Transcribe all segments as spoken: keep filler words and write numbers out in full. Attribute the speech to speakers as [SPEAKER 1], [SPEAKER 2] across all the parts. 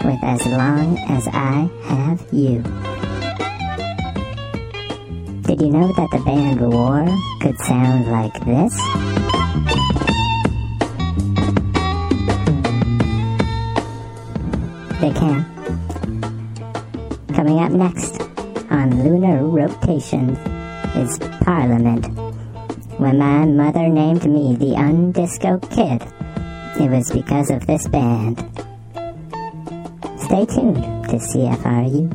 [SPEAKER 1] with As Long As I Have You. Did you know that the band War could sound like this? They can. Coming up next on Lunar Rotation is Parliament. When my mother named me the Undisco Kid, it was because of this band. Stay tuned to C F R U.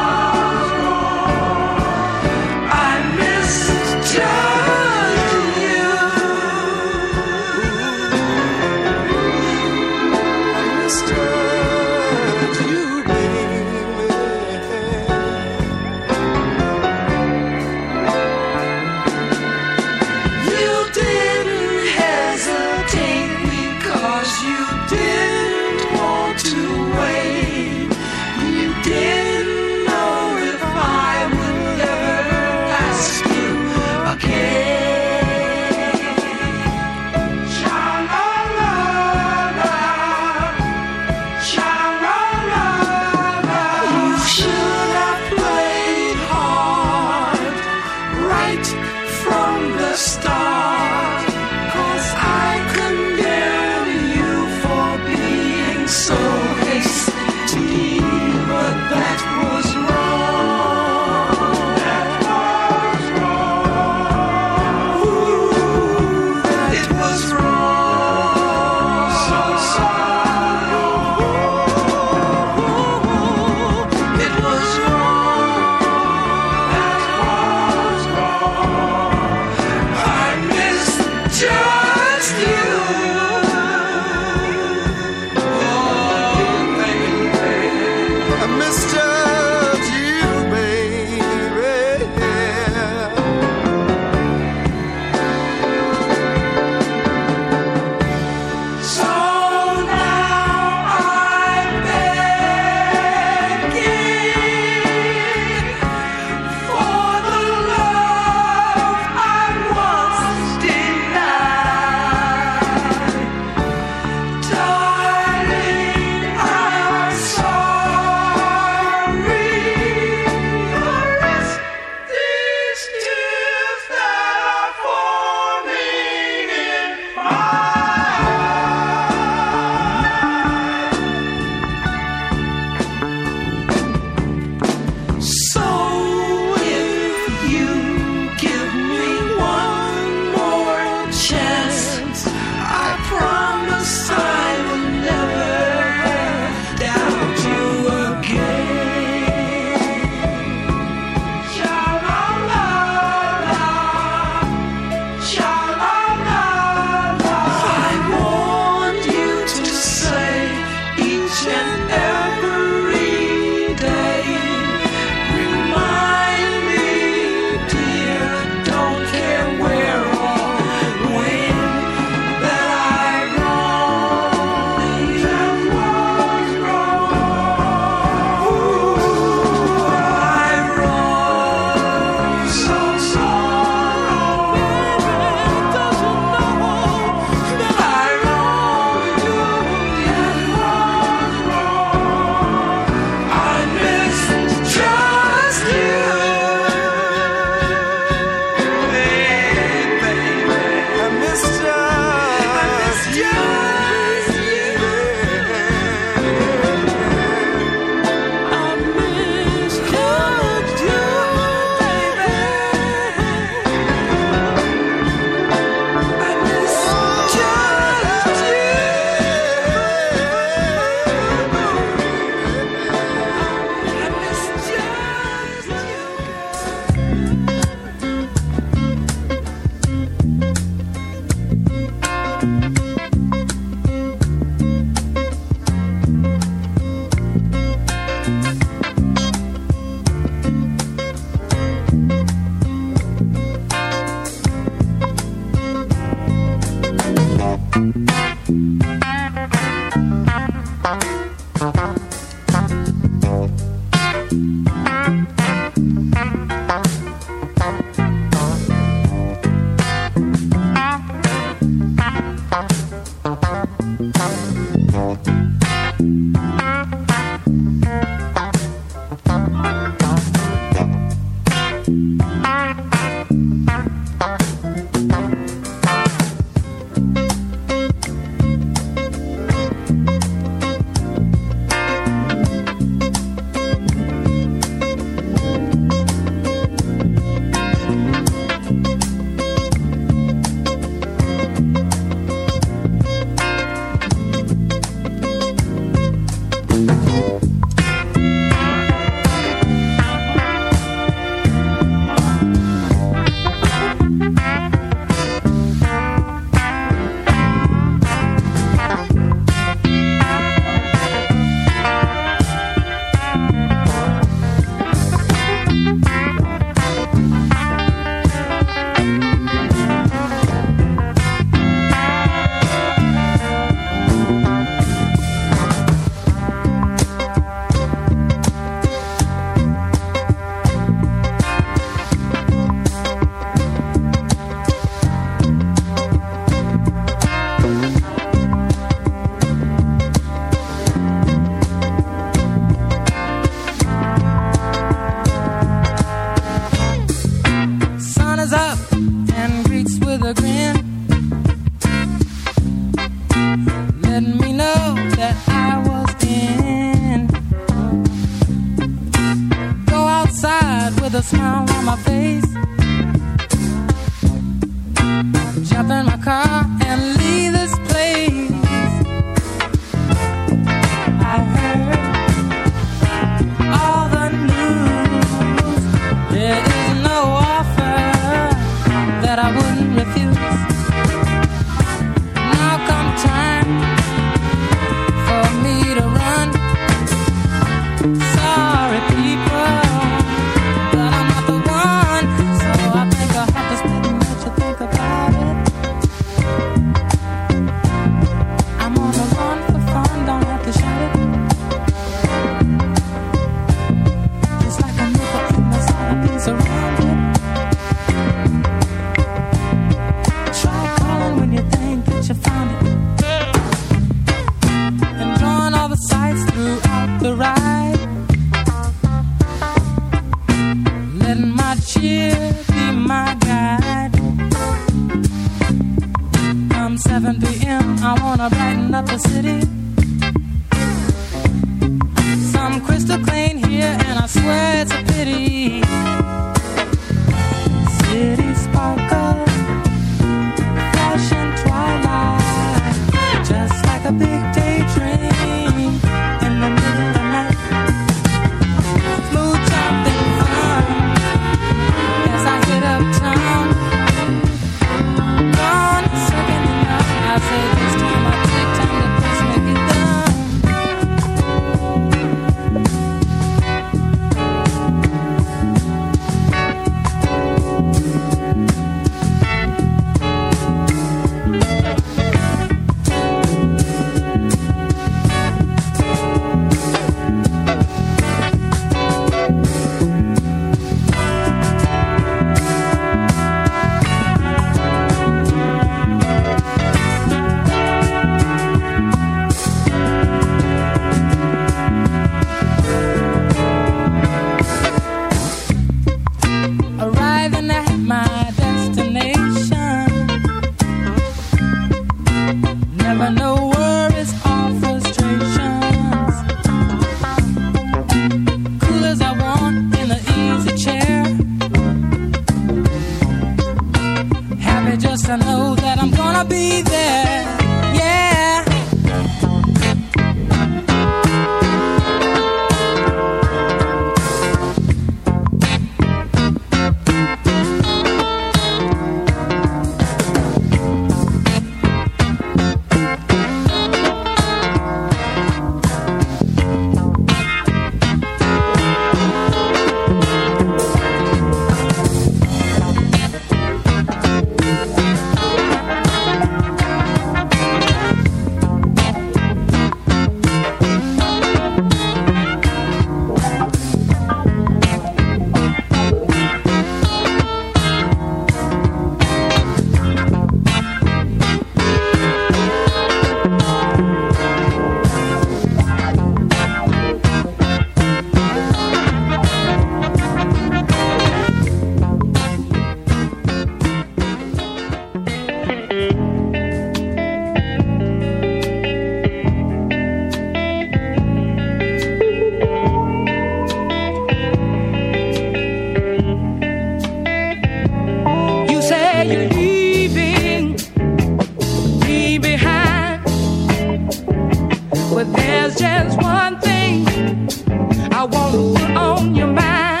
[SPEAKER 2] just one thing I want to put on your mind.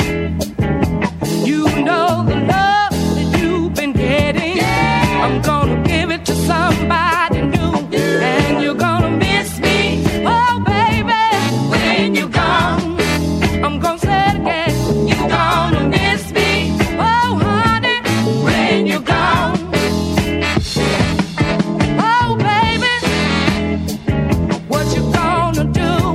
[SPEAKER 2] You know the love that you've been getting. I'm gonna give it to somebody new, and you're gonna miss me, oh baby, when you're gone. I'm gonna say it again, you're gonna miss me, oh honey, when you're gone. Oh baby, what you gonna do?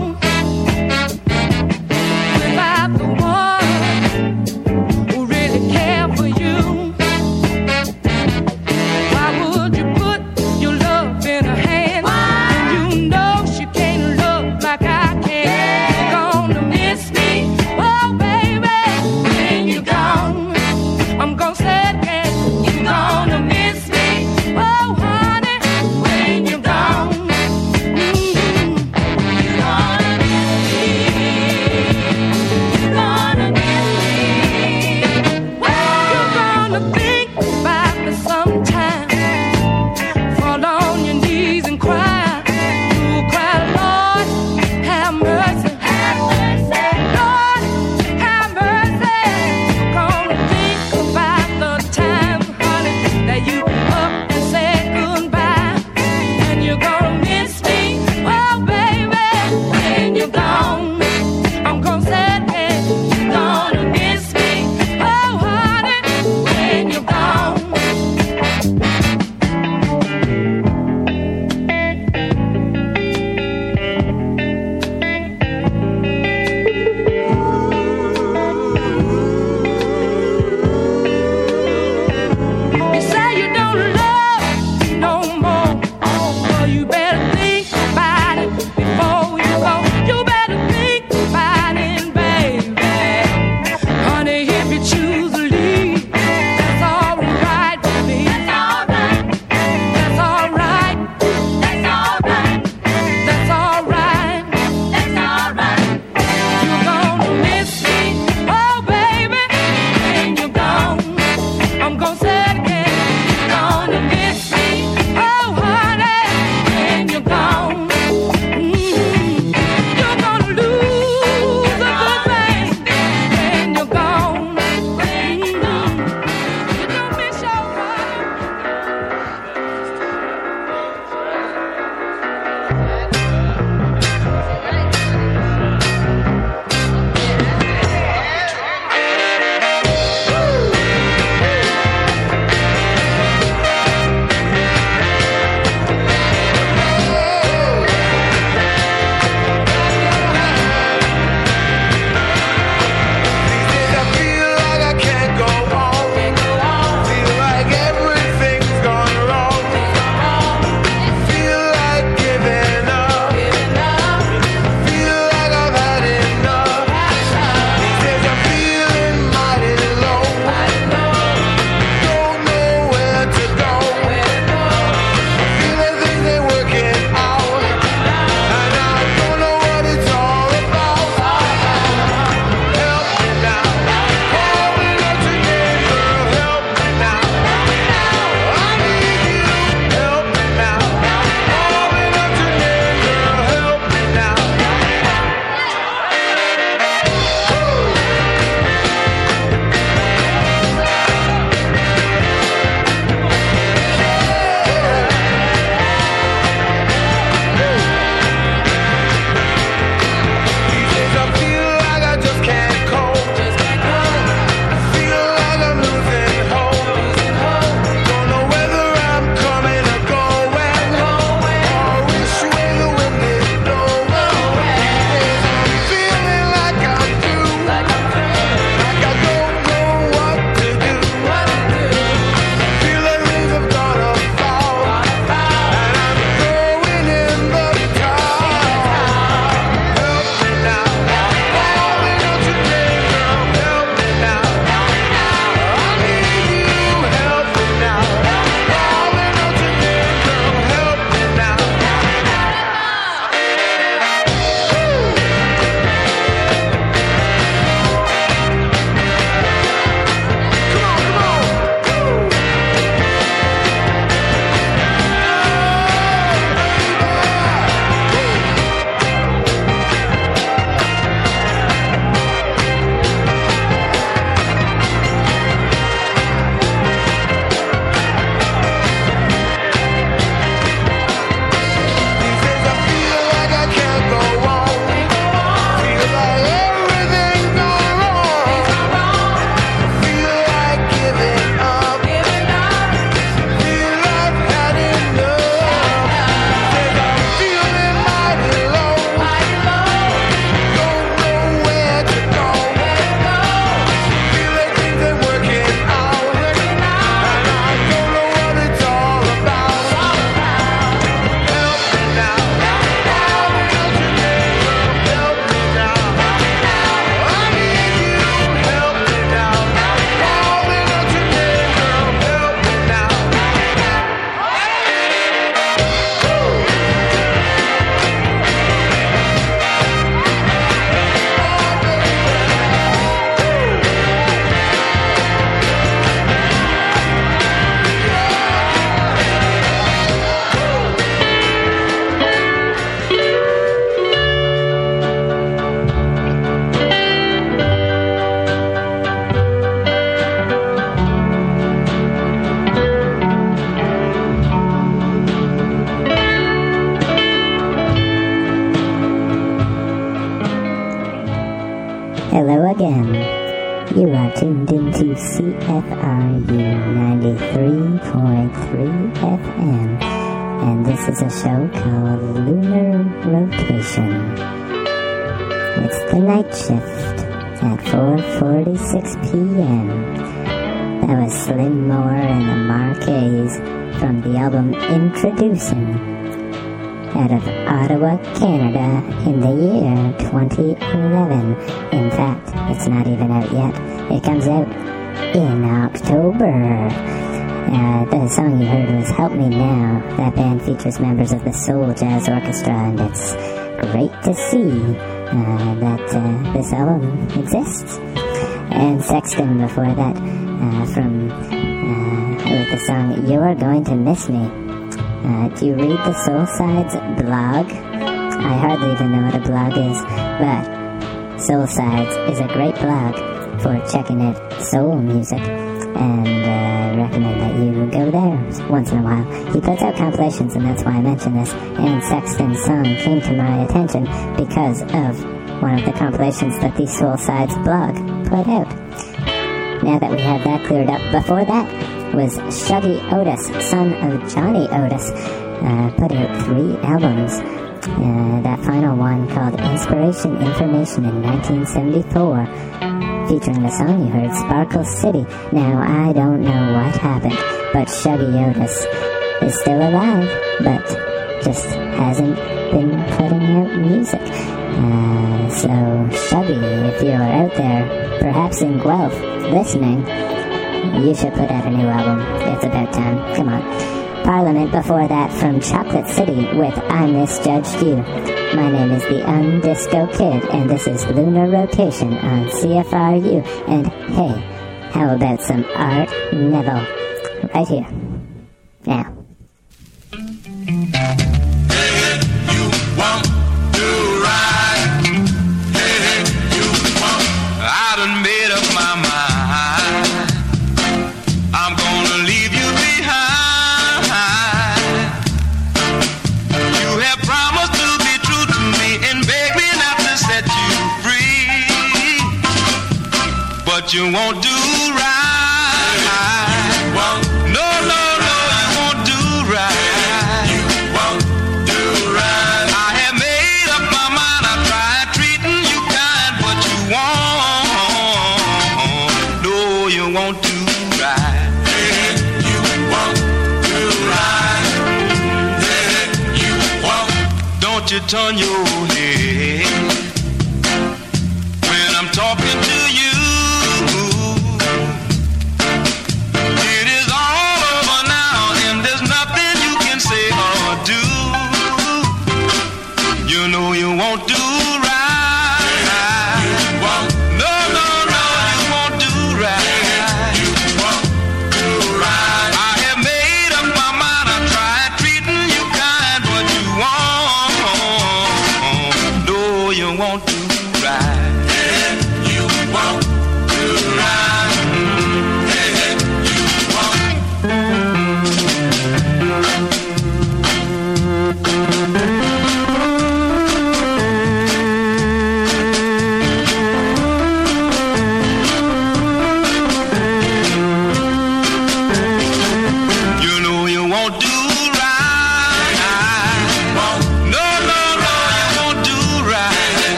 [SPEAKER 1] Hello again. You are tuned into C F R U ninety-three point three F M, and this is a show called Lunar Rotation. It's the night shift at four forty-six p.m. That was Slim Moore and the Marquees from the album Introducing, out of Ottawa, Canada, in the year twenty eleven. In fact, it's not even out yet. It comes out in October. Uh, the song you heard was Help Me Now. That band features members of the Soul Jazz Orchestra, and it's great to see uh, that uh, this album exists. And Sexton before that, uh, from uh, with the song You're Going to Miss Me. Uh, do you read the Soul Sides blog? I hardly even know what a blog is, but Soul Sides is a great blog for checking out soul music, and uh, recommend that you go there once in a while. He puts out compilations, and that's why I mention this, and Sexton's song came to my attention because of one of the compilations that the Soul Sides blog put out. Now that we have that cleared up, before that was Shuggy Otis, son of Johnny Otis, uh, put out three albums. Uh, that final one called Inspiration Information in nineteen seventy-four, featuring the song you heard, Sparkle City. Now, I don't know what happened, but Shuggy Otis is still alive, but just hasn't been putting out music. Uh, so, Shuggy, if you're out there, perhaps in Guelph, listening, you should put out a new album. It's about time. Come on. Parliament before that from Chocolate City with I Misjudged You. My name is the Undisco Kid, and this is Lunar Rotation on C F R U. And hey, how about some Art Neville? Right here. Now.
[SPEAKER 3] You won't do right. You won't no, no, no, you won't do right. You won't do right. I have made up my mind. I tried treating you kind, but you won't. No, you won't do right. You won't do right. You won't. Don't you turn your head when I'm talking to you.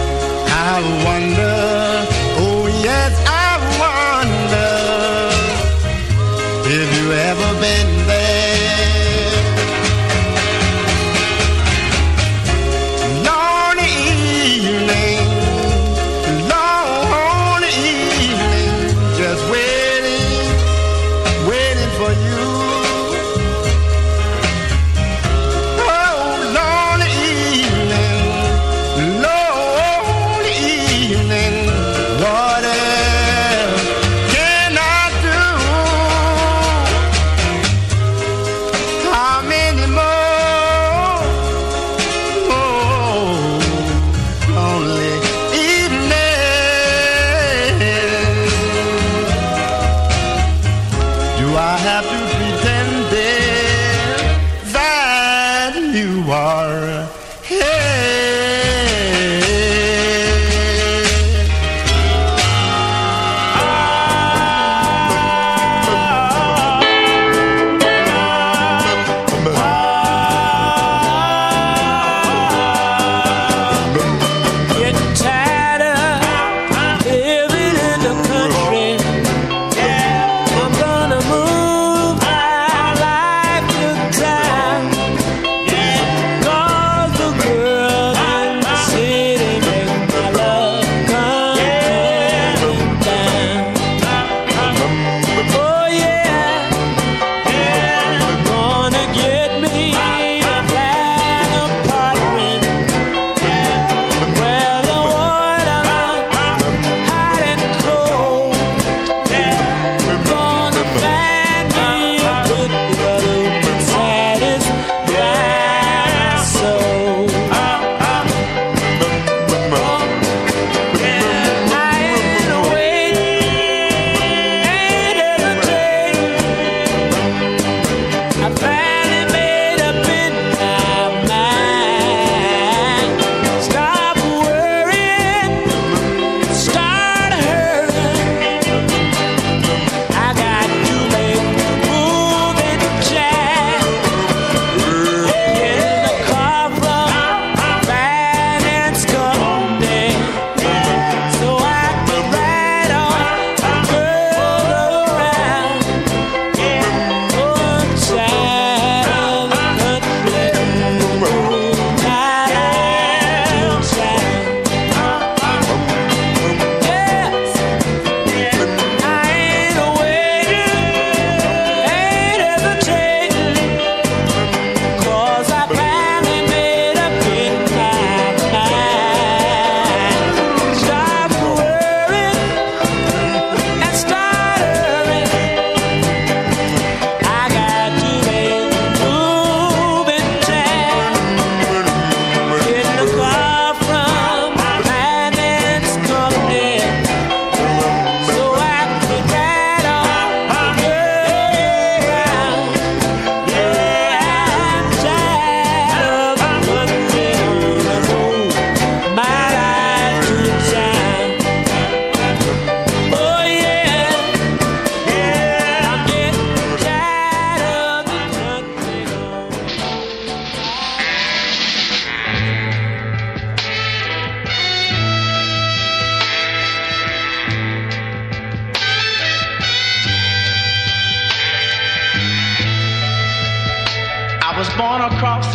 [SPEAKER 4] I wonder, oh yes, I wonder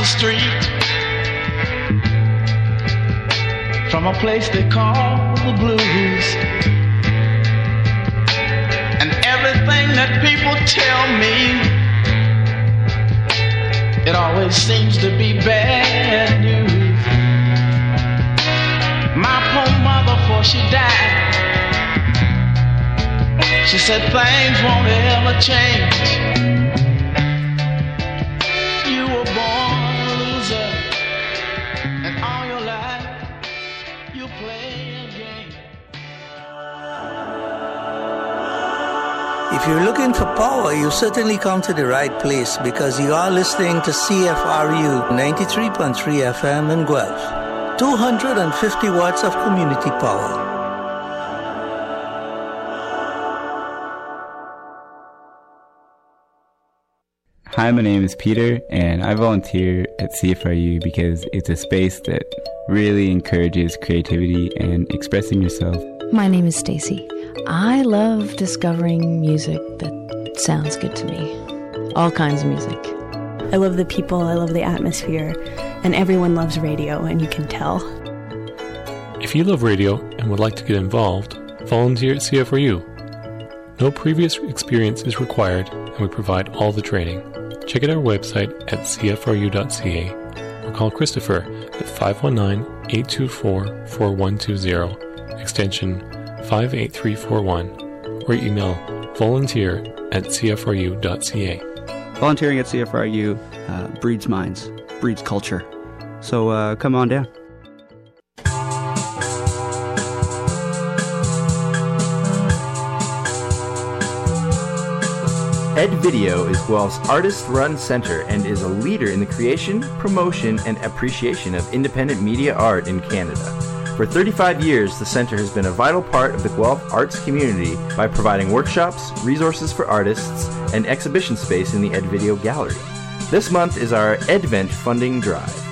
[SPEAKER 3] street from a place they call the blues. And everything that people tell me, it always seems to be bad news. My poor mother, before she died, she said things won't ever change. You were born a loser, and all your life you play a game.
[SPEAKER 4] If you're looking for power, you certainly come to the right place, because you are listening to C F R U ninety-three point three F M in Guelph. two hundred fifty watts of community power.
[SPEAKER 5] Hi, my name is Peter, and I volunteer at C F R U because it's a space that really encourages creativity and expressing yourself.
[SPEAKER 6] My name is Stacy. I love discovering music that sounds good to me. All kinds of music.
[SPEAKER 7] I love the people, I love the atmosphere, and everyone loves radio, and you can tell.
[SPEAKER 8] If you love radio and would like to get involved, volunteer at C F R U. No previous experience is required, and we provide all the training. Check out our website at c f r u dot c a or call Christopher at five one nine, eight two four, four one two zero, extension five eight three four one, or email volunteer at c f r u dot c a.
[SPEAKER 9] Volunteering at C F R U uh, breeds minds, breeds culture. So uh, come on down.
[SPEAKER 10] Ed Video is Guelph's artist-run center and is a leader in the creation, promotion, and appreciation of independent media art in Canada. For thirty-five years, the center has been a vital part of the Guelph arts community by providing workshops, resources for artists, and exhibition space in the Ed Video Gallery. This month is our Edvent funding drive.